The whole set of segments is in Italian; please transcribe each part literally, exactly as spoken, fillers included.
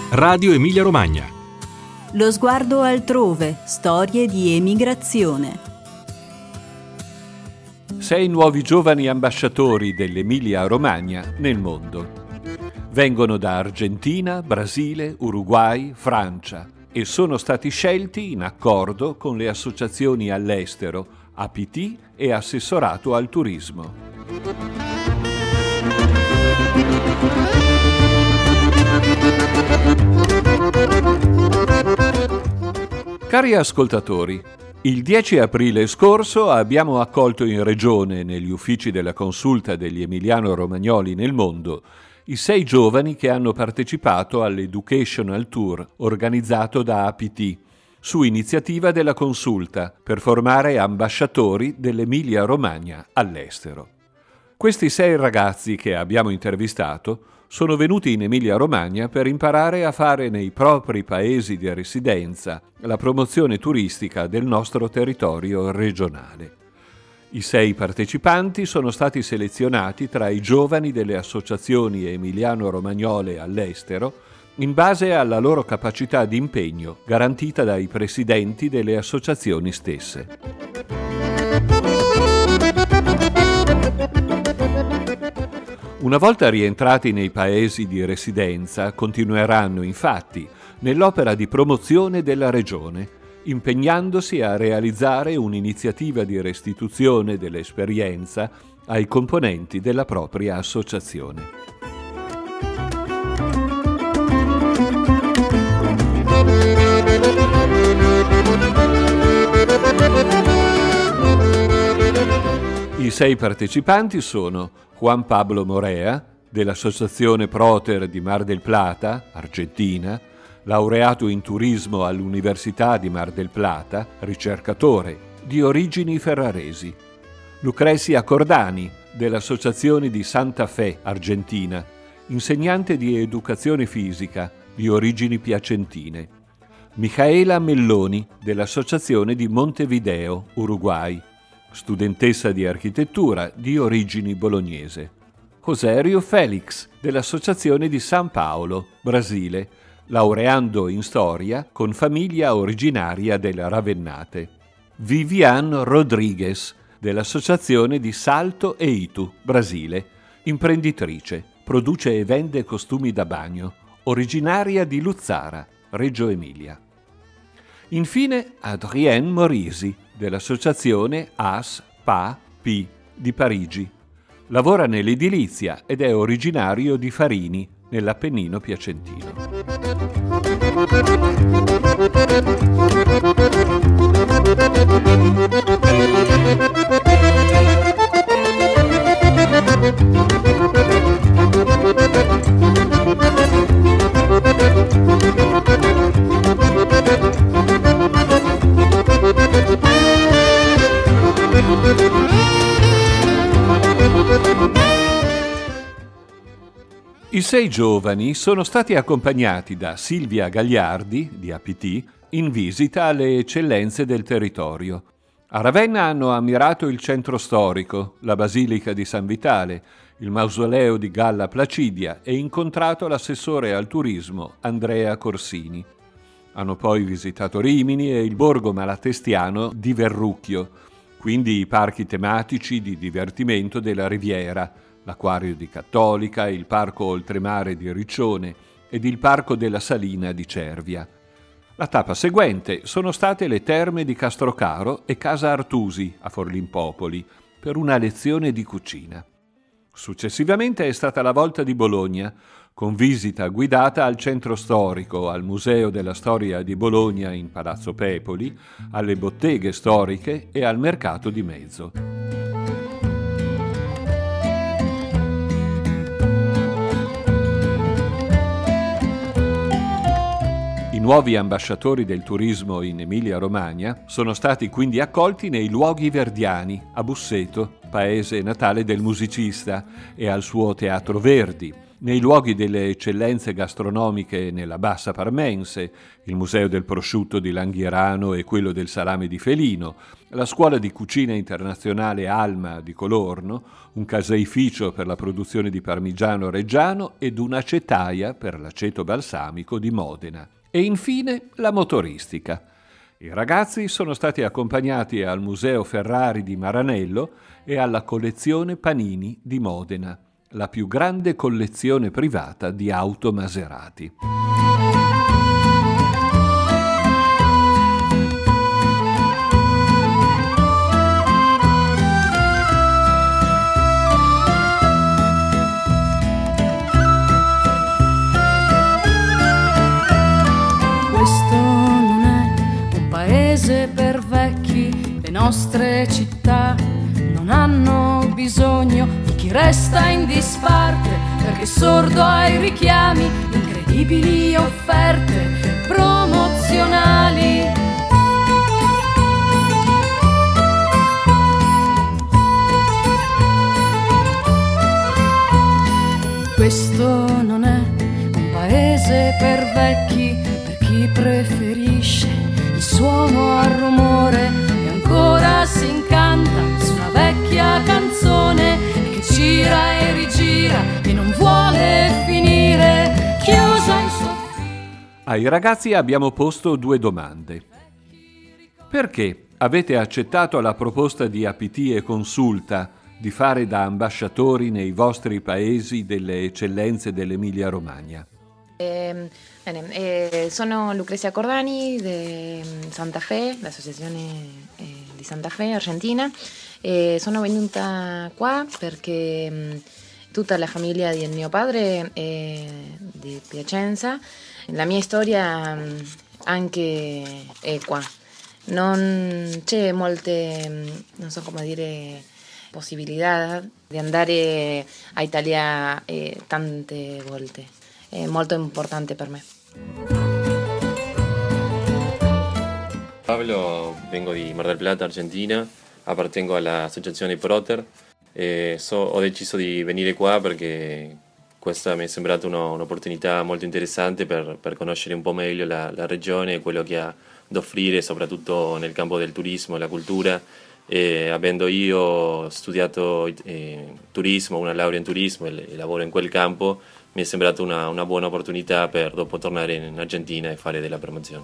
Radio Emilia Romagna. Lo sguardo altrove, storie di emigrazione. Sei nuovi giovani ambasciatori dell'Emilia Romagna nel mondo. Vengono da Argentina, Brasile, Uruguay, Francia e sono stati scelti in accordo con le associazioni all'estero, A P T e Assessorato al Turismo. Cari ascoltatori, il dieci aprile scorso abbiamo accolto in regione, negli uffici della consulta degli emiliano-romagnoli nel mondo, i sei giovani che hanno partecipato all'Educational Tour organizzato da A P T, su iniziativa della consulta, per formare ambasciatori dell'Emilia Romagna all'estero. Questi sei ragazzi che abbiamo intervistato sono venuti in Emilia Romagna per imparare a fare nei propri paesi di residenza la promozione turistica del nostro territorio regionale. I sei partecipanti sono stati selezionati tra i giovani delle associazioni emiliano-romagnole all'estero in base alla loro capacità di impegno garantita dai presidenti delle associazioni stesse. Una volta rientrati nei paesi di residenza, continueranno infatti nell'opera di promozione della regione, impegnandosi a realizzare un'iniziativa di restituzione dell'esperienza ai componenti della propria associazione. I sei partecipanti sono Juan Pablo Morea, dell'Associazione Proter di Mar del Plata, Argentina, laureato in turismo all'Università di Mar del Plata, ricercatore, di origini ferraresi. Lucrezia Cordani, dell'Associazione di Santa Fe, Argentina, insegnante di educazione fisica, di origini piacentine. Michaela Melloni, dell'Associazione di Montevideo, Uruguay, studentessa di architettura di origini bolognese. Josério Félix, dell'Associazione di San Paolo, Brasile, laureando in storia con famiglia originaria delle Ravennate. Vivian Rodriguez, dell'Associazione di Salto e Itu, Brasile, imprenditrice, produce e vende costumi da bagno, originaria di Luzzara, Reggio Emilia. Infine Adrienne Morisi, dell'Associazione A S P A P di Parigi. Lavora nell'edilizia ed è originario di Farini, nell'Appennino piacentino. I sei giovani sono stati accompagnati da Silvia Gagliardi, di A P T, in visita alle eccellenze del territorio. A Ravenna hanno ammirato il centro storico, la Basilica di San Vitale, il mausoleo di Galla Placidia e incontrato l'assessore al turismo Andrea Corsini. Hanno poi visitato Rimini e il borgo malatestiano di Verrucchio, quindi i parchi tematici di divertimento della Riviera, l'Acquario di Cattolica, il Parco Oltremare di Riccione ed il Parco della Salina di Cervia. La tappa seguente sono state le Terme di Castrocaro e Casa Artusi a Forlimpopoli per una lezione di cucina. Successivamente è stata la volta di Bologna, con visita guidata al centro storico, al Museo della Storia di Bologna in Palazzo Pepoli, alle botteghe storiche e al Mercato di Mezzo. I nuovi ambasciatori del turismo in Emilia-Romagna sono stati quindi accolti nei luoghi verdiani, a Busseto, paese natale del musicista, e al suo Teatro Verdi, nei luoghi delle eccellenze gastronomiche nella Bassa Parmense, il Museo del Prosciutto di Langhierano e quello del Salame di Felino, la Scuola di Cucina Internazionale Alma di Colorno, un caseificio per la produzione di parmigiano reggiano ed una acetaia per l'aceto balsamico di Modena. E infine la motoristica. I ragazzi sono stati accompagnati al Museo Ferrari di Maranello e alla collezione Panini di Modena, la più grande collezione privata di auto Maserati. Questo non è un paese per vecchi, le nostre città non hanno bisogno di chi resta in disparte, perché sordo ai richiami, incredibili offerte promozionali. Questo non è un paese per vecchi, per chi preferisce il suono al rumore e ancora si incanta su una vecchia canzone che gira e rigira e non vuole finire, chiusa in soffitto. Ai ragazzi abbiamo posto due domande. Perché avete accettato la proposta di A P T e Consulta di fare da ambasciatori nei vostri paesi delle eccellenze dell'Emilia-Romagna? Eh, bene, eh, sono Lucrezia Cordani di Santa Fe, l'associazione eh, di Santa Fe, Argentina. Eh, sono venuta qua perché mh, tutta la famiglia di mio padre è di Piacenza. La mia storia mh, anche è qua. Non c'è molte, non so come dire, possibilità di andare a Italia eh, tante volte. È molto importante per me. Pablo, vengo di Mar del Plata, Argentina, appartengo all'associazione Proter e so, ho deciso di venire qua perché questa mi è sembrata uno, un'opportunità molto interessante per, per conoscere un po' meglio la, la regione e quello che ha da offrire, soprattutto nel campo del turismo e la cultura. E avendo io studiato eh, turismo, una laurea in turismo e, e lavoro in quel campo, mi è sembrata una, una buona opportunità per dopo tornare in Argentina e fare della promozione.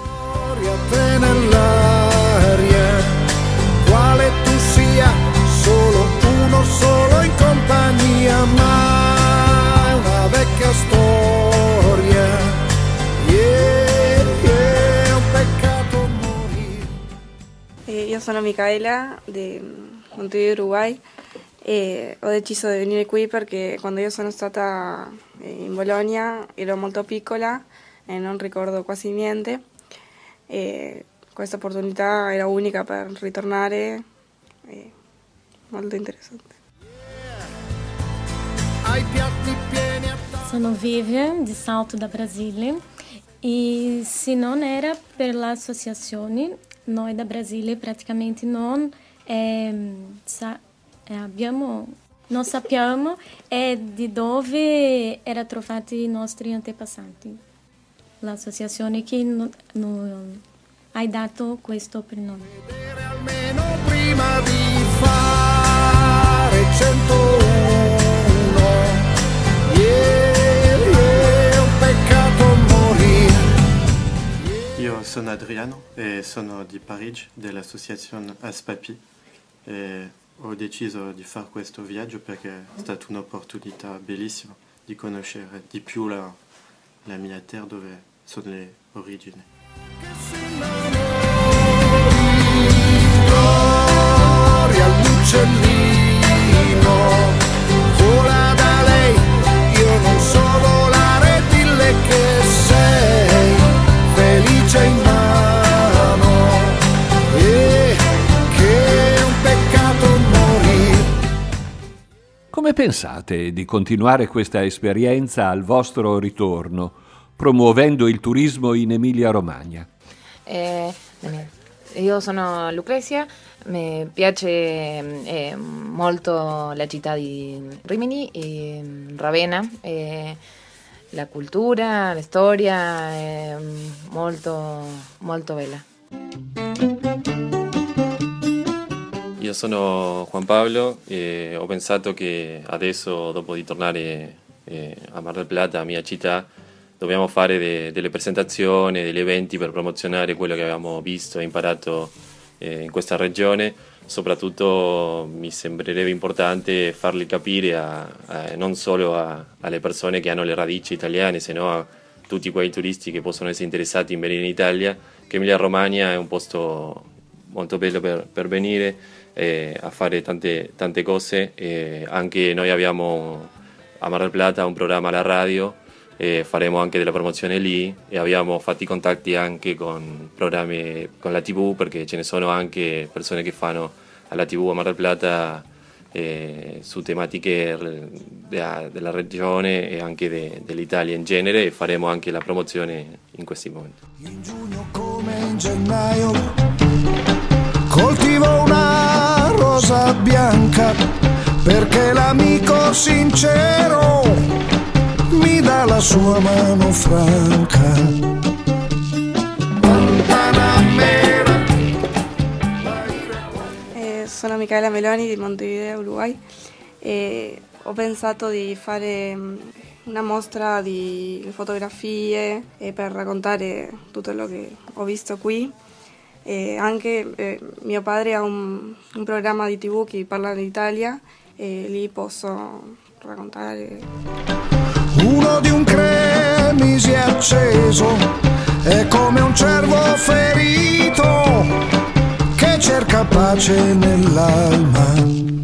Quale tu sia, solo uno solo in compagnia, ma una vecchia storia. Yeah, yeah, un peccato morire. Eh, io sono Micaela di Montevideo, Uruguay. E ho deciso di venire qui perché quando io sono stata in Bologna ero molto piccola e non ricordo quasi niente, e questa opportunità era unica per ritornare, e molto interessante. Sono Vivian di Salto da Brasile e se non era per l'associazione noi da Brasile praticamente non eh, sa- Eh, abbiamo, non sappiamo eh, di dove erano trovati i nostri antepassanti. L'associazione che no, no, ha dato questo per noi. Almeno prima di fare centouno, yeah, yeah, un peccato morire. Io sono Adriano e sono di Parigi, dell'associazione Aspapi. E ho deciso di fare questo viaggio perché è stata un'opportunità bellissima di conoscere di più la, la mia terra, dove sono le origini. Gloria all'uccellino, vola da lei, io non so volare, dille che sei felice in mano, e che è un peccato morire. Come pensate di continuare questa esperienza al vostro ritorno, promuovendo il turismo in Emilia-Romagna? Eh, io sono Lucrezia, Mi piace eh, molto la città di Rimini e Ravenna, e la cultura, la storia è molto, molto bella. Io sono Juan Pablo e ho pensato che adesso, dopo di tornare eh, a Mar del Plata, la mia città, dobbiamo fare de, delle presentazioni, degli eventi per promozionare quello che abbiamo visto e imparato eh, in questa regione. Soprattutto mi sembrerebbe importante farli capire a, a, non solo a, alle persone che hanno le radici italiane, sino a tutti quei turisti che possono essere interessati in venire in Italia, che Emilia Romagna è un posto molto bello per, per venire eh, a fare tante, tante cose. Eh, anche noi abbiamo a Mar del Plata un programma alla radio, e faremo anche della promozione lì, e abbiamo fatto i contatti anche con programmi con la tivù, perché ce ne sono anche persone che fanno alla tivù a Mar del Plata eh, su tematiche della, della regione e anche de, dell'Italia in genere, e faremo anche la promozione in questi momenti. In giugno come in gennaio coltivo una rosa bianca, perché l'amico sincero mi dà la sua mano franca. Eh, sono Micaela Meloni di Montevideo, Uruguay, e ho pensato di fare una mostra di fotografie e per raccontare tutto quello che ho visto qui. E anche eh, mio padre ha un, un programma di tivù che parla d'Italia, e lì posso raccontare. Uno di un cremisi acceso è come un cervo ferito che cerca pace nell'alma.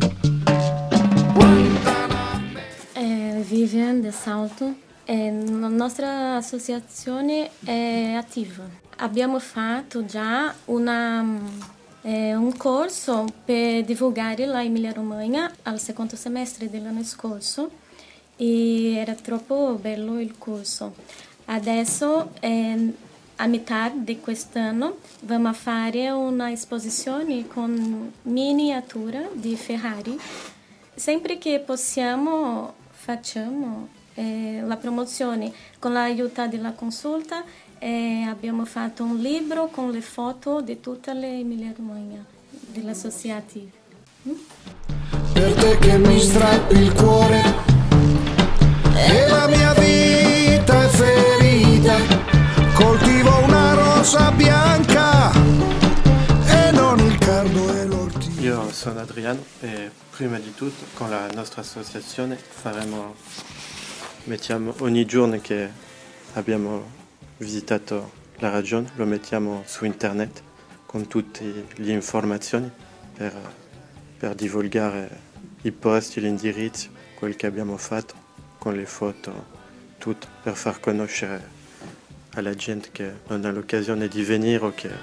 Eh, Vivian De Salto, eh, la nostra associazione è attiva. Abbiamo fatto già una, eh, un corso per divulgare la Emilia Romagna al secondo semestre dell'anno scorso, e era troppo bello il corso. Adesso, eh, a metà di quest'anno, vamos a fare una esposizione con miniatura di Ferrari. Sempre che possiamo facciamo eh, la promozione con l'aiuto della consulta. Eh, abbiamo fatto un libro con le foto di tutta l'Emilia Romagna dell'associativa. Mm? Per te che mi strappi il cuore e la mia vita è ferita, coltivo una rosa bianca e non il cardo e l'ortiga. Io sono Adriano e prima di tutto con la nostra associazione faremo, mettiamo ogni giorno che abbiamo visitato la regione, lo mettiamo su internet con tutte le informazioni per, per divulgare i posti, gli indirizzi, quel che abbiamo fatto, con le foto, tutto, per far conoscere alla gente che non ha l'occasione di venire o che...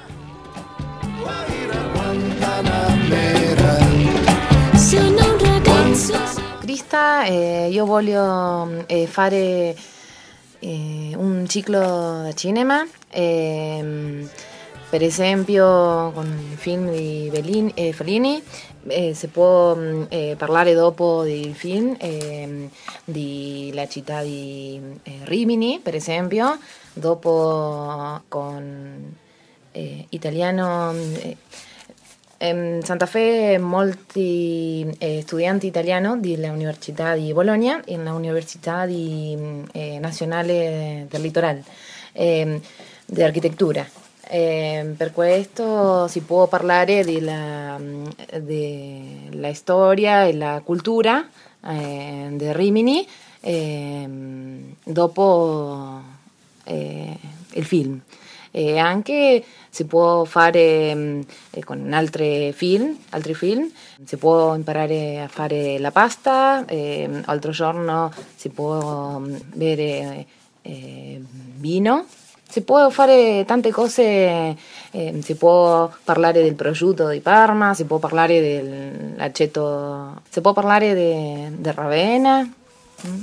Krista, eh, io voglio eh, fare eh, un ciclo di cinema, eh, per esempio con il film di Bellini, eh, Fellini. Eh, si può eh, parlare dopo del film eh, di la città di eh, Rimini, per esempio, dopo con eh, italiano eh, in Santa Fe molti eh, studenti italiani dell'Università di Bologna e l'Università di, eh, Nazionale del Litoral eh, di Architettura. Eh, per questo si può parlare della, della storia e la cultura eh, di Rimini eh, dopo eh, il film. E anche si può fare eh, con altri film, altri film, si può imparare a fare la pasta, eh, altro giorno si può bere eh, vino. Si può fare tante cose, eh, si può parlare del prosciutto di Parma, si può parlare dell'aceto, si può parlare di Ravenna. Mm.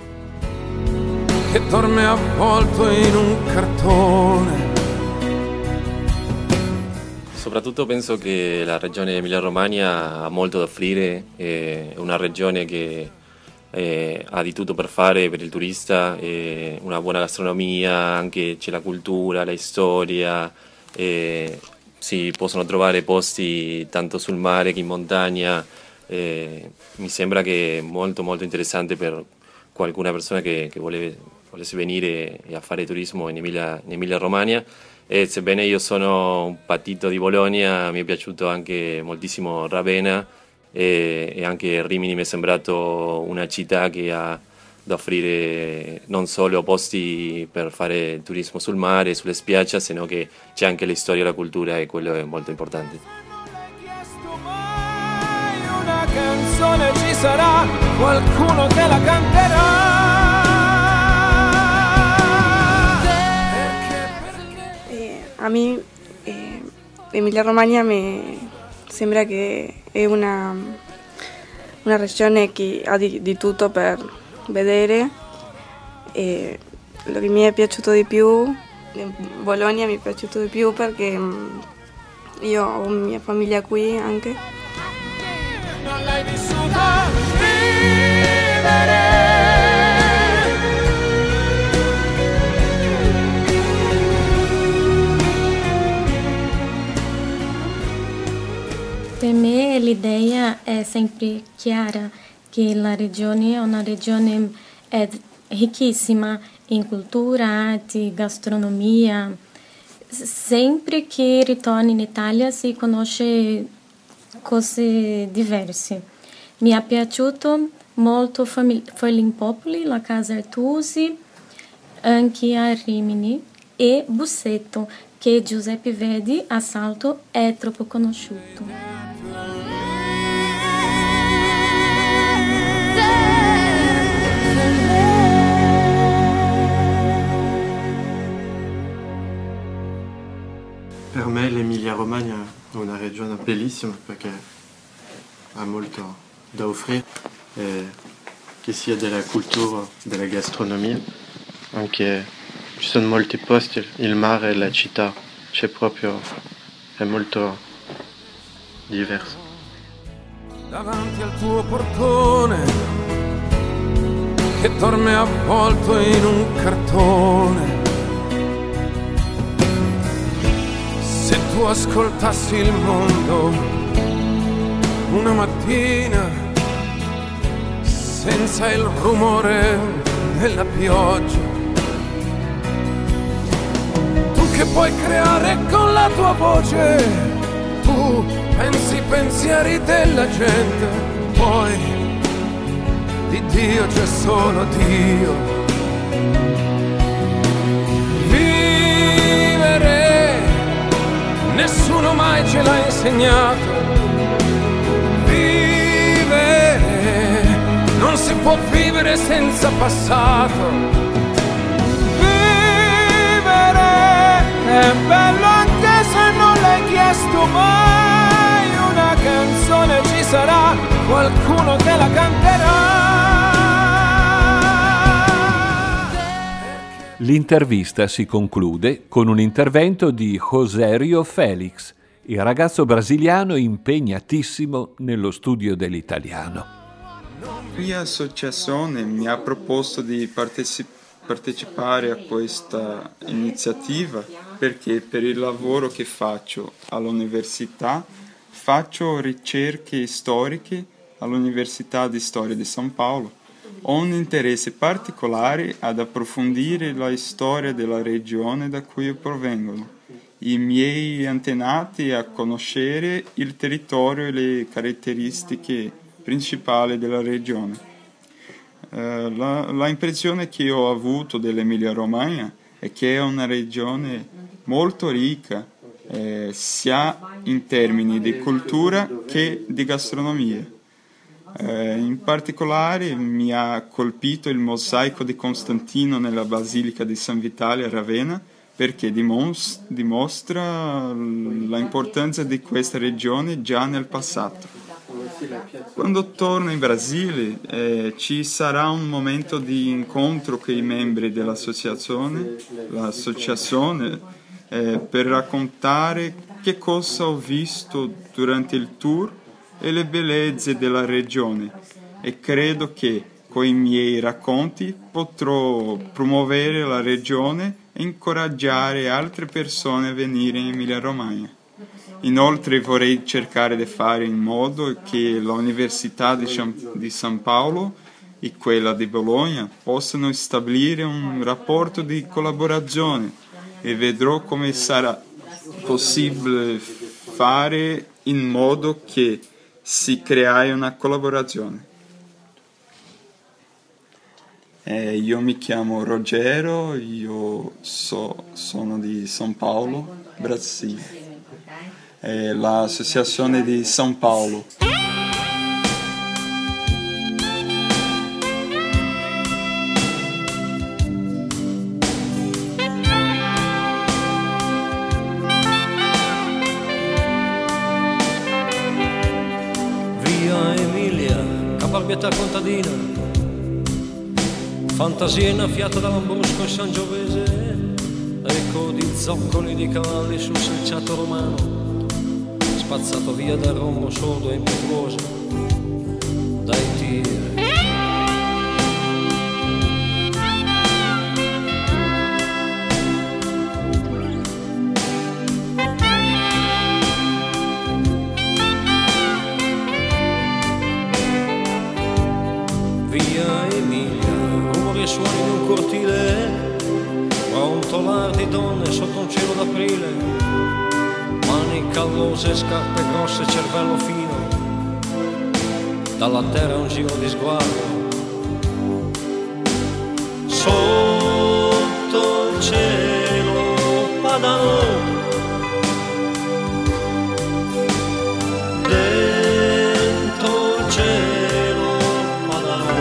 Che dorme avvolto in un cartone. soprattutto penso che la regione Emilia-Romagna ha molto da offrire, è una regione che eh, ha di tutto per fare per il turista, eh, una buona gastronomia, anche c'è la cultura, la storia, eh, si possono trovare posti tanto sul mare che in montagna, eh, mi sembra che è molto molto interessante per qualcuna persona che, che vuole, volesse venire a fare turismo in Emilia, in Emilia-Romagna. E sebbene io sono un patito di Bologna, mi è piaciuto anche moltissimo Ravenna e, e anche Rimini mi è sembrato una città che ha da offrire non solo posti per fare turismo sul mare, sulle spiagge, sino che c'è anche la storia e la cultura e quello è molto importante. Una canzone ci sarà, qualcuno che la canterà. A mí eh, Emilia Romagna mi sembra che è una, una regione che ha di, di tutto per vedere. E lo che mi è piaciuto di più, Bologna mi è piaciuto di più perché io ho mia famiglia qui anche. Non l'hai vissuta vivere. Per me l'idea è sempre chiara che la regione è una regione è ricchissima in cultura, arte, gastronomia. Sempre che ritorni in Italia si conosce cose diverse. Mi è piaciuto molto Forlimpopoli, la Casa Artusi, anche a Rimini, e Busseto, che Giuseppe Verdi a Salto è troppo conosciuto. Per me l'Emilia-Romagna è una regione bellissima perché ha molto da offrire, eh, che sia della cultura, della gastronomia, anche ci sono molti posti, il mare e la città, c'è proprio, è molto diverso. Davanti al tuo portone che dorme avvolto in un cartone. Se tu ascoltassi il mondo una mattina senza il rumore della pioggia, tu che puoi creare con la tua voce, tu pensi i pensieri della gente, poi di Dio c'è solo Dio. Nessuno mai ce l'ha insegnato. Vivere, non si può vivere senza passato. Vivere è bello anche se non l'hai chiesto mai. Una canzone ci sarà, qualcuno che la canterà. L'intervista si conclude con un intervento di Josério Félix, il ragazzo brasiliano impegnatissimo nello studio dell'italiano. La mia associazione mi ha proposto di parteci- partecipare a questa iniziativa perché per il lavoro che faccio all'università faccio ricerche storiche all'Università di Storia di São Paulo. Ho un interesse particolare ad approfondire la storia della regione da cui provengono, i miei antenati, a conoscere il territorio e le caratteristiche principali della regione. Eh, la, la impressione che ho avuto dell'Emilia-Romagna è che è una regione molto ricca, eh, sia in termini di cultura che di gastronomia. Eh, in particolare mi ha colpito il mosaico di Costantino nella Basilica di San Vitale a Ravenna perché dimos- dimostra l'importanza di questa regione già nel passato. Quando torno in Brasile eh, ci sarà un momento di incontro con i membri dell'associazione, l'associazione eh, per raccontare che cosa ho visto durante il tour e le bellezze della regione e credo che con i miei racconti potrò promuovere la regione e incoraggiare altre persone a venire in Emilia-Romagna. Inoltre vorrei cercare di fare in modo che l'Università di, San, di San Paolo e quella di Bologna possano stabilire un rapporto di collaborazione e vedrò come sarà possibile fare in modo che si crei una collaborazione. Eh, io mi chiamo Rogero, io so, sono di San Paolo, Brasile. Eh, l'Associazione di San Paolo. Via Emilia, caparbietà contadina, fantasia innaffiata da Lambrusco e Sangiovese, eco di zoccoli di cavalli sul selciato romano, spazzato via dal rombo sordo e impetuoso dai tiri. Via Emilia, rumori e suoni di un cortile, brontolar di donne sotto un cielo d'aprile, mani callose, scarpe grosse, cervello fino, dalla terra un giro di sguardo, sotto il cielo padano, dentro il cielo padano,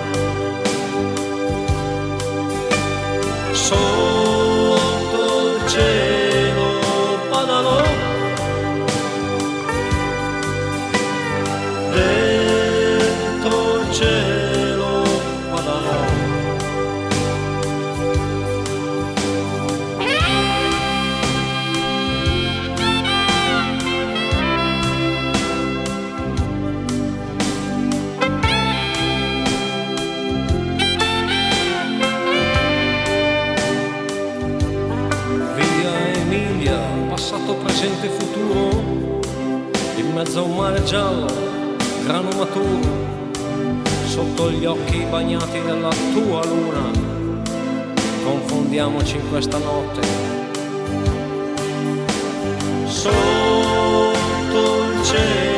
sotto il cielo padano, dentro il cielo padano. Via Emilia, passato, presente e futuro, in mezzo a un mare giallo, grano maturo, sotto gli occhi bagnati dalla tua luna, confondiamoci in questa notte, sotto il cielo